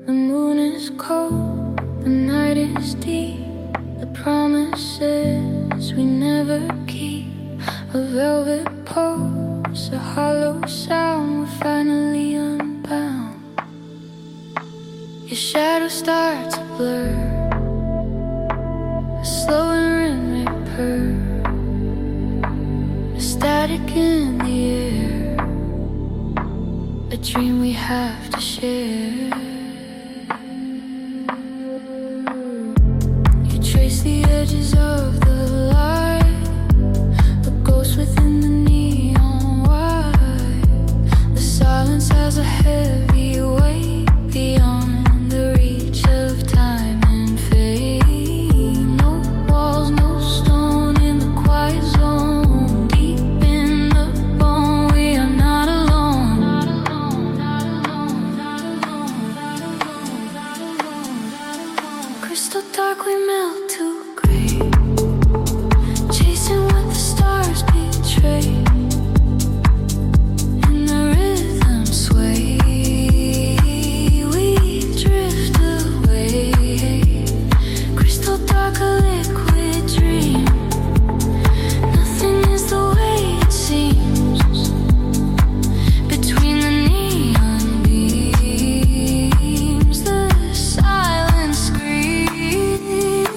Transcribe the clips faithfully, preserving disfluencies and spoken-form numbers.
The moon is cold, the night is deep. The promises we never keep. A velvet pose, a hollow sound. We're finally unbound. Your shadows start to blur. A slow and rhythmic purr. A static in the air. A dream we have to share. You trace the edges of the light. A ghost within the neon white. The silence has a heavy weight beyond the reach of time and fate. No walls, no stone in the quiet zone. Deep in the bone, we are not alone. Crystal dark, we melt to gray. Chasing what the stars betray. In the rhythm sway, we drift away. Crystal dark, a liquid dream. Nothing is the way it seems. Between the neon beams, the silence screams.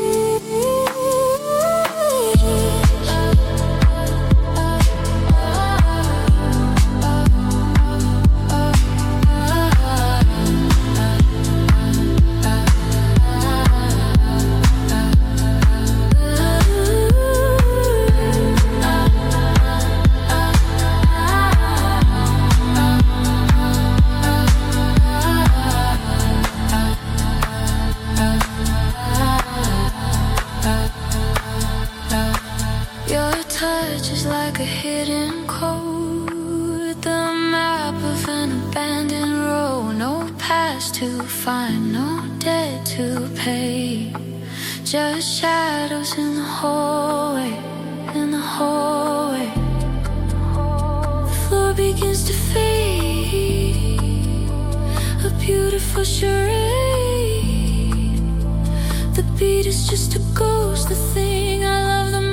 Your touch is like a hidden code, the map of an abandoned road. No past to find, no debt to pay. Just shadows in the hallway, in the hallway. The floor begins to fade, a beautiful charade. The beat is just a ghost, the thing I love the most.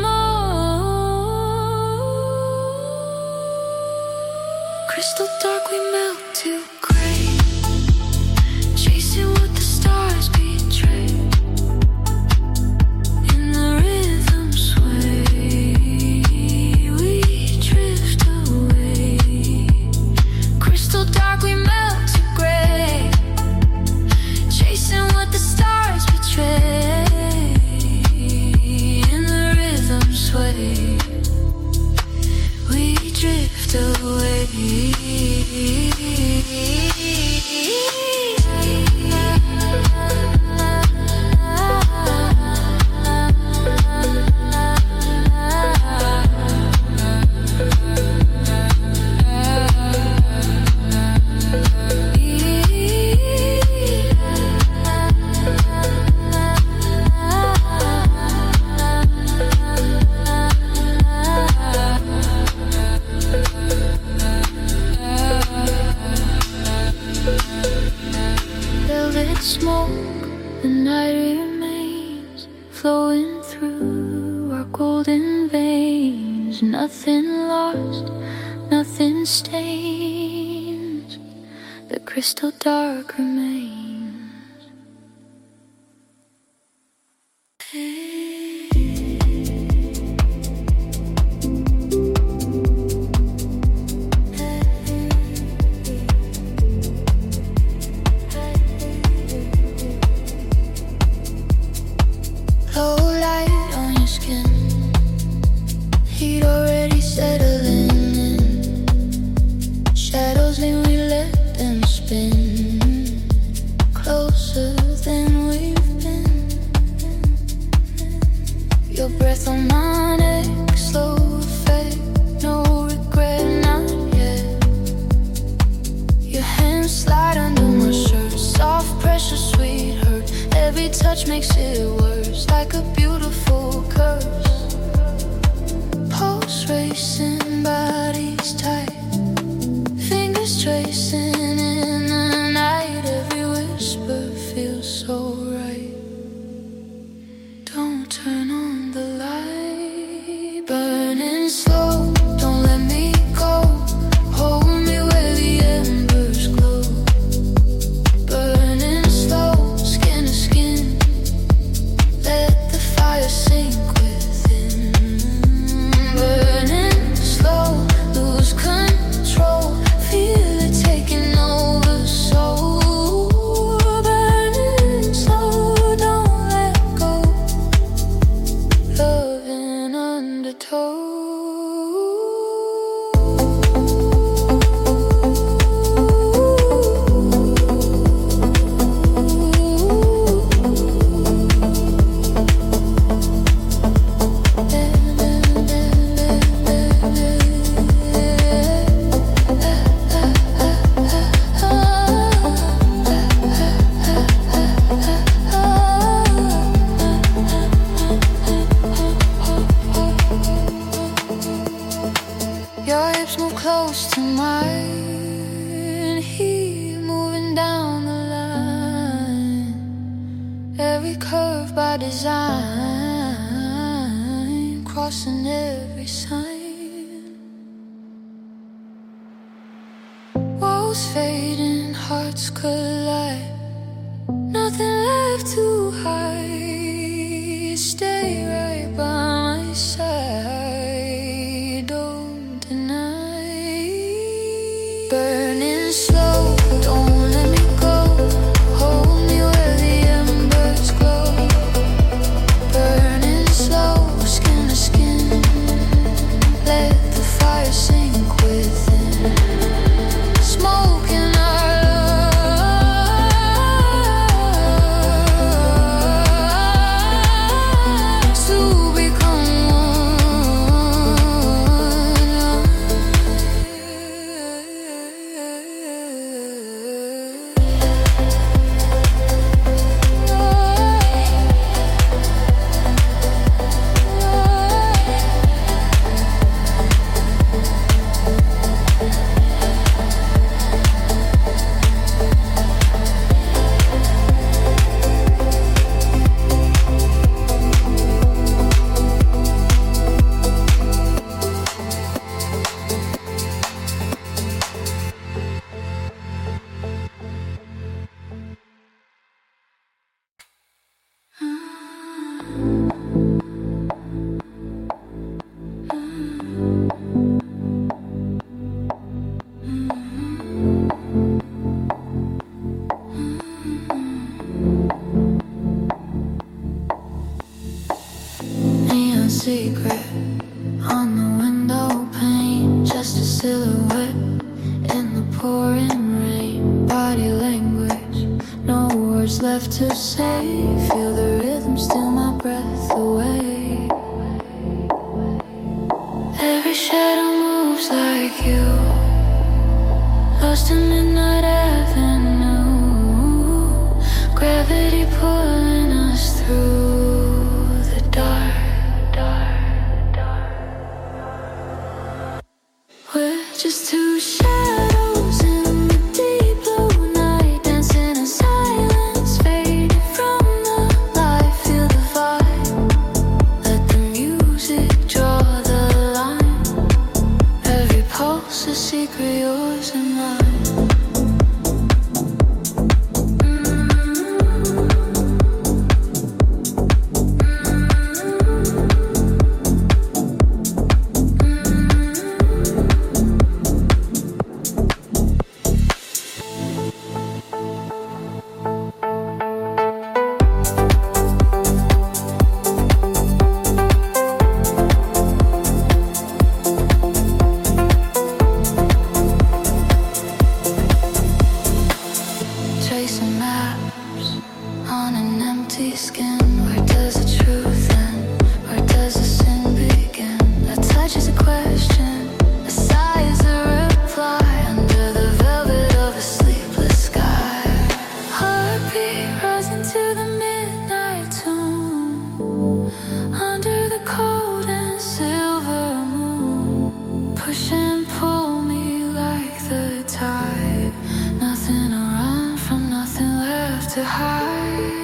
Crystal dark, we melt to gray. Chasing what the stars betray. In the rhythm sway, we drift away. Crystal dark, we melt to gray. Chasing what the stars betray. In the rhythm sway, we drift away. Velvet smoke, the night remains, flowing through our golden veins. Nothing lost, nothing stains. The crystal dark remains. Low light on your skin, heat already settling in. Shadows lean, we let them spin. Closer than we've been. Your breath on my neck, slow effect, no regret, not yet. Your hands slide under my shirt, soft pressure, sweet hurt. Every touch makes it worse, like a beautiful curse. Pulse racing, bodies tight, fingers tracing in the night. Every whisper we curve by design, crossing every sign. Walls fading, hearts collide, nothing left to hide. Stay right by my side, don't deny. Burning slow, don't let me go. Hold me where the embers glow. Burning slow, skin to skin. Let the fire sink within. Smoke in our lungs to become neon secret on the window pane, just a silhouette in the pouring rain. Body language, no words left to say. Feel the rhythm steal my breath away. Every shadow moves like you, lost in midnight avenue. Gravity pulling us through the dark. We're just two shadows in the deep blue night, dancing in silence, fading from the light. Feel the vibe, let the music draw the line. Every pulse a secret, yours and mine. Tracing maps on an empty skin. Where does the truth end? Where does the sin begin? A touch is a question, a sigh is a reply. Under the velvet of a sleepless sky, heartbeat rising to the midnight tune. Under the cold and silver moon, push and pull me like the tide. Nothing to run from, nothing left to hide.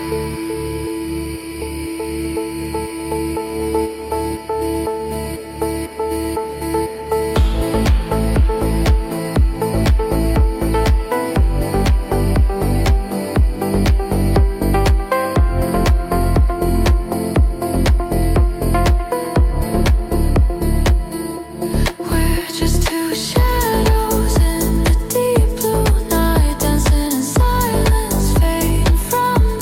We're just two shadows in the deep blue night, dancing in silence, fading from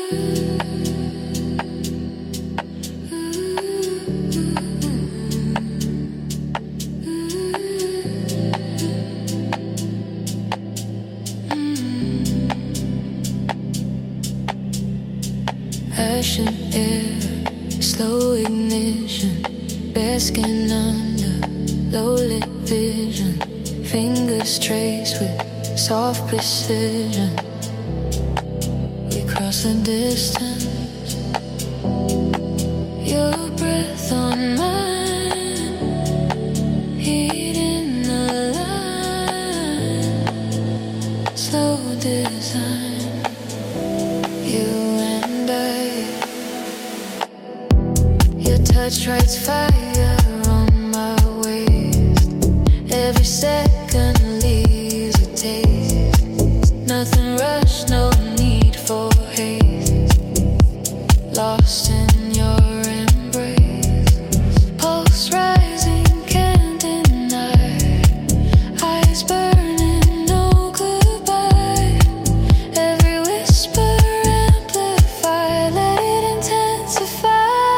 Passion air, slow ignition, basking under low lit vision, fingers trace with soft precision. We cross the distance, your breath on mine, heat in the line, slow design, you and I. Your touch writes fire on my waist, every second leaves a taste, nothing rushed, no need for haste, lost in your embrace, pulse rising, can't deny, eyes burning, no goodbye, every whisper amplify, let it intensify,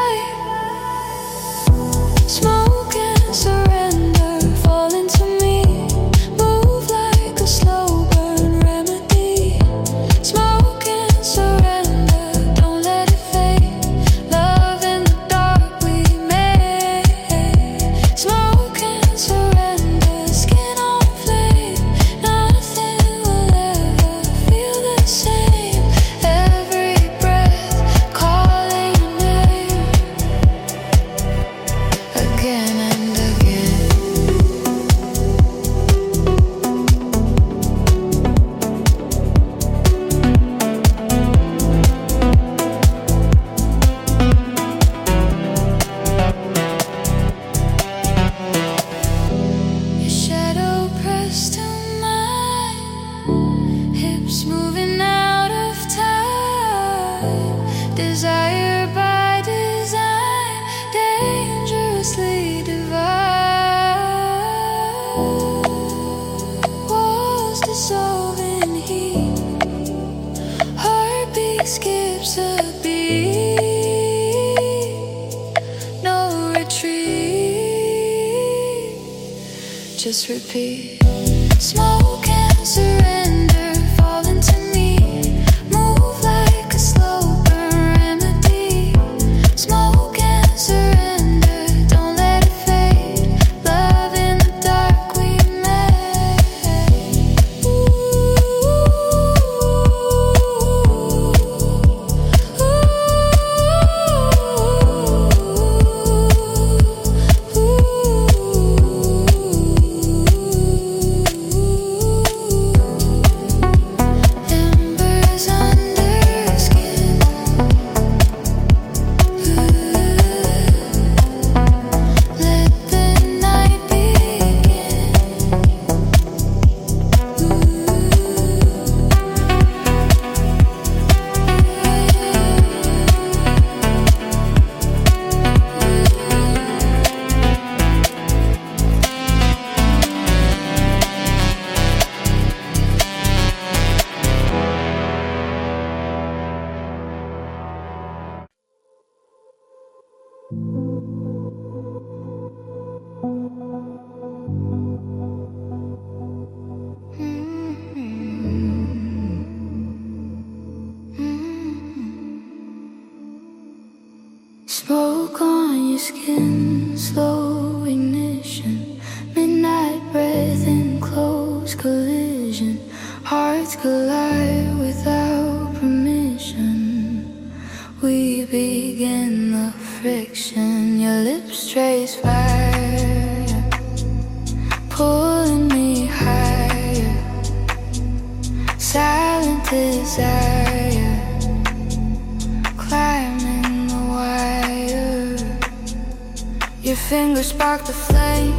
smoke and surrender, fall into me, move like a slow burn remedy, smoke and surrender, don't let it fade, love in the dark we made, smoke and surrender, skin on flame, nothing will ever feel the same, every breath calling your name, again and again. Your shadow pressed to mine, hips moving out of time, desire by design, dangerously divine, walls dissolve in heat, heartbeat skips a beat, no retreat, just repeat, smoke and surrender, fall into me, move like a slow burn remedy, smoke and surrender, don't let it fade, love in the dark we made, ooh, embers under skin, let the night begin, smoke on your skin, slow ignition, midnight breath in close collision, hearts collide without permission, we begin the friction, your lips trace fire, pulling me higher, silent desire, climbing the wire, your fingers spark the flame,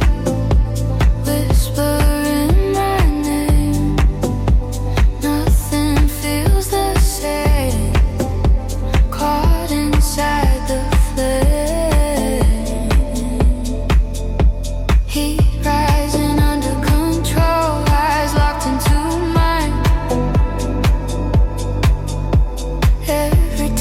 whispering my name, nothing feels the same, caught inside the flame, heat rising under control, eyes locked into mine, every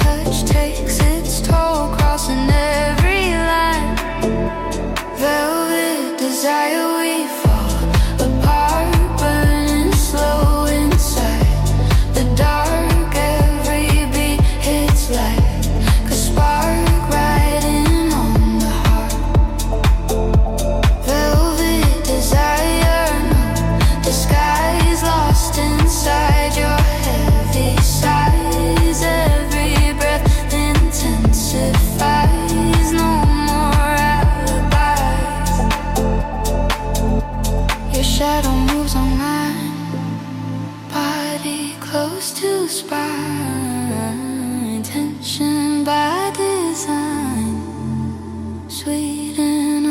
close to the spine, tension by design, sweet and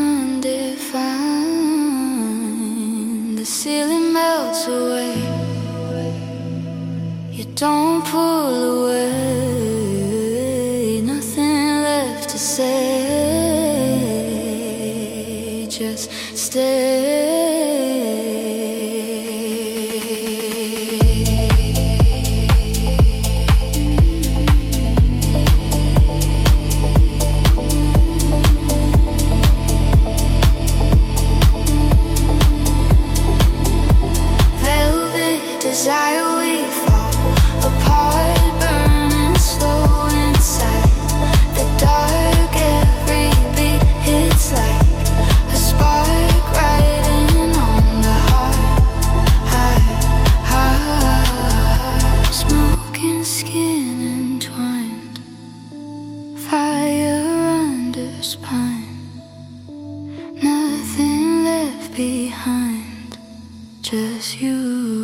undefined. The ceiling melts away, you don't pull away, nothing left to say, just stay. Desire we fall apart, burning slow inside the dark. Every beat hits like a spark, riding on the heart, heart, heart. Smoking skin entwined, fire under spine, nothing left behind, just you.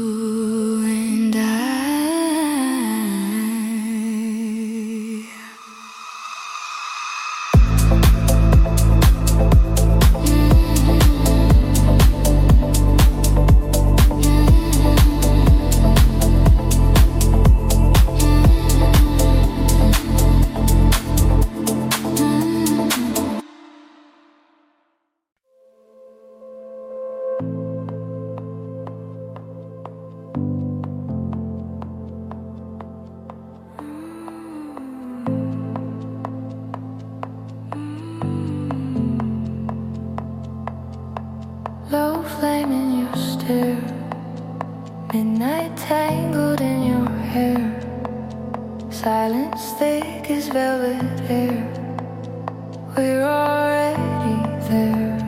Low flame in your stare, midnight tangled in your hair, silence thick as velvet air, we're already there.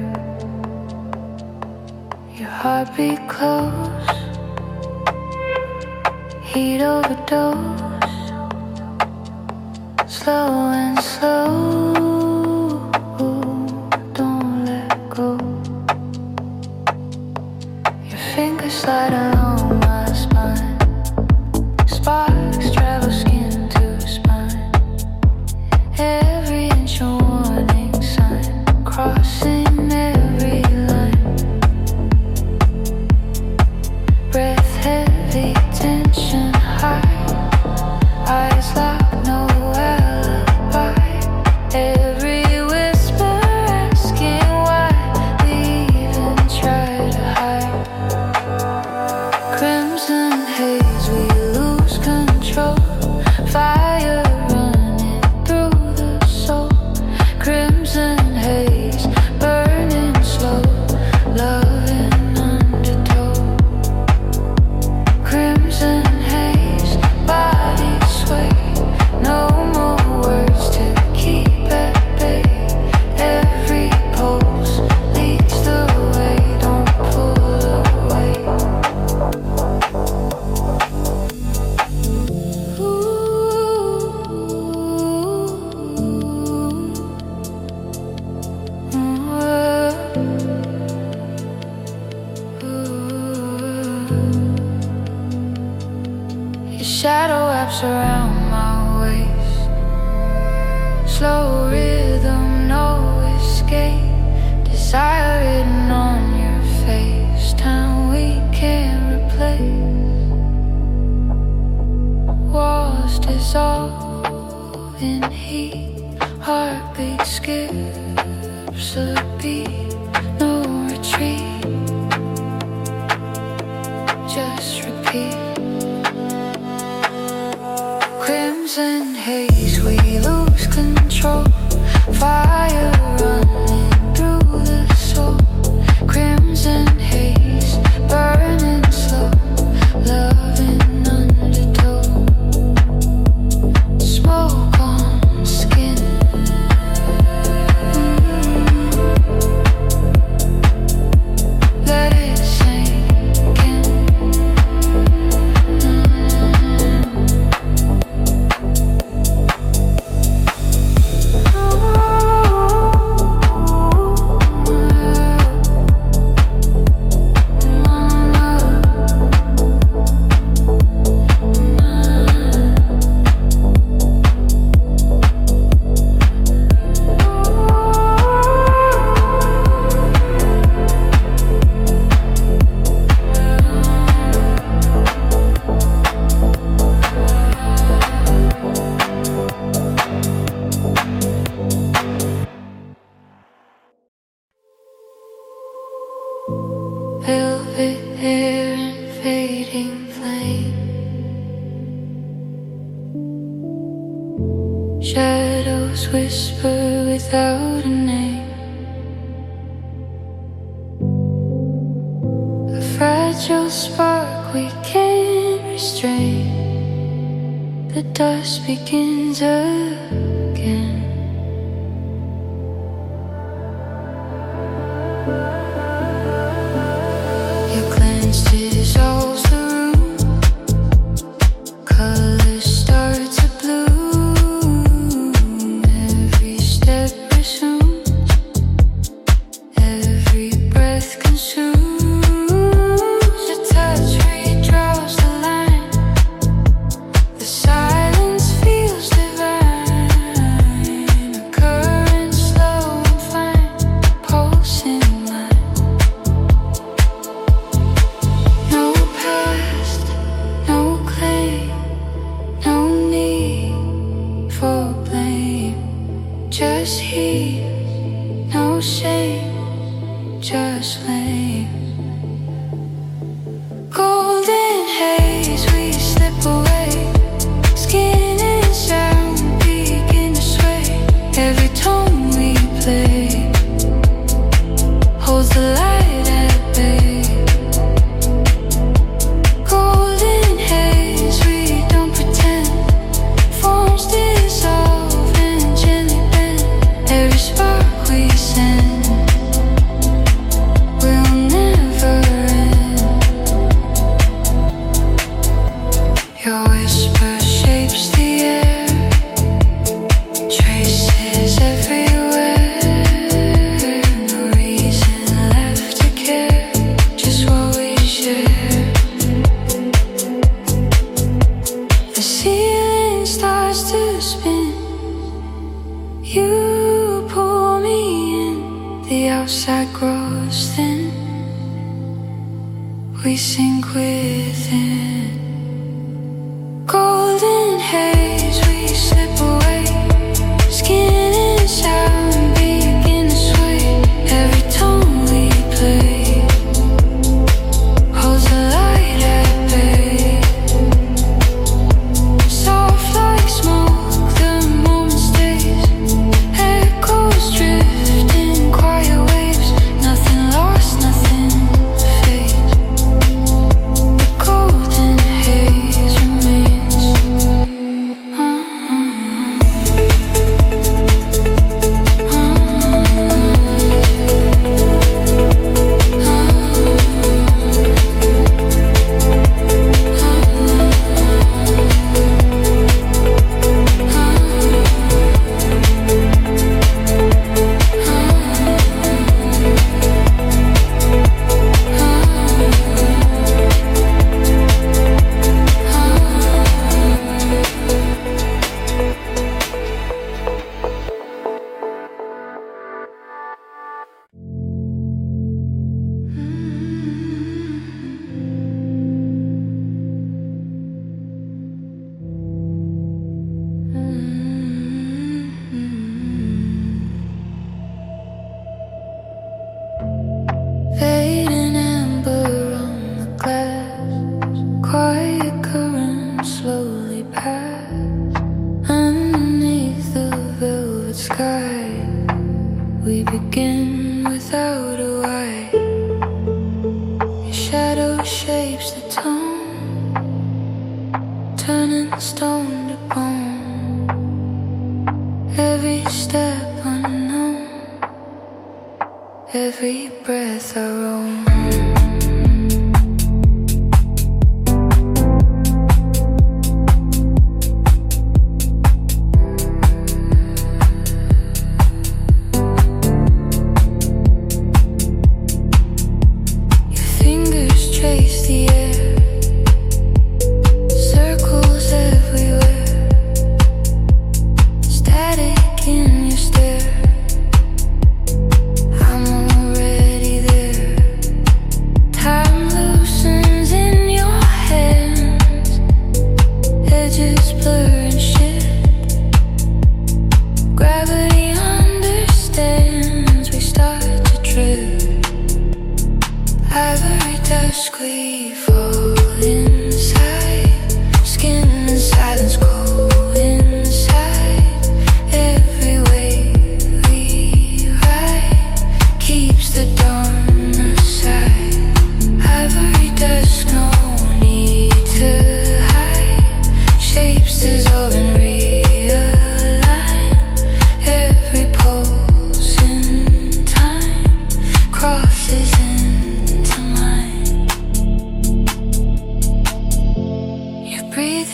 Your heartbeat close, heat overdose, slow and slow, don't let go. Fingers slide along my spine, sparks travel skin to spine, every inch a warning sign, crossing every line, breath heavy, tension high, eyes locked, no alibi, every whisper asking why we even try to hide. Crimson haze, we lose control, fire running through the soul. Crimson haze, burning slow, love in undertow. Crimson haze, body sway, no more words to keep at bay. Every pulse leads the way, don't pull away. Your shadow wraps around my waist, slow rhythm, no escape, desire written on your face, time we can't replace. Walls dissolve in heat, heartbeat skips a beat, no retreat, just repeat. Crimson haze, we lose control, fire running through the soul. Crimson haze, burning slow, love in undertow. Smoke on skin, mm-hmm. Let it sink in, mm-hmm. Shadows whisper without a name. A fragile spark we can't restrain. The dust begins again. Your glance dissolves the room. Colors start to bloom. Every step resumes. Every breath consumes. Your touch redraws the line. The silence feels divine. A current slow and fine, pulsing line. No past, no claim, no need for blame. Just heat, no shame, just flame. Golden haze, we slip away. Skin and sound begin to sway. Every tone we play holds the light at bay. Golden haze, we don't pretend. Forms dissolve and gently bend. Every spark we send will never end. Your whisper shapes the air. Traces everywhere. No reason left to care. Just what we share. The ceiling starts to spin. You pull me in. The outside grows thin. We sink within. Golden haze, we slip away. Skin and sound begin to sway. Every tone we play holds the light at bay. Soft like smoke, the moment stays. Echoes drift in quiet waves. Nothing lost, nothing fades. The golden haze remains. Fading amber on the glass. Quiet current slowly pass. Underneath the velvet sky, we begin without a why. Your shadow shapes the tone, turning stone to bone. Every step unknown, every breath our own. Your fingers trace the air. Circles everywhere. Static in your stare. I'm already there. Time loosens in your hands. Edges blur and shift. Gravity understands. We start to drift. Ivory dusk, we fall inside. Skin and silence go inside.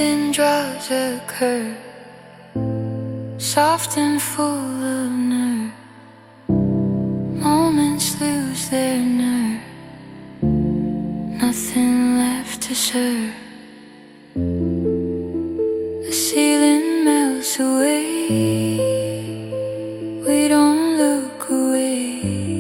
Sleeping draws occur, soft and full of nerve. Moments lose their nerve, nothing left to serve. The ceiling melts away, we don't look away.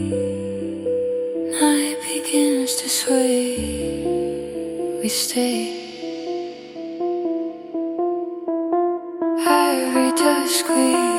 Night begins to sway, we stay. Every dusk we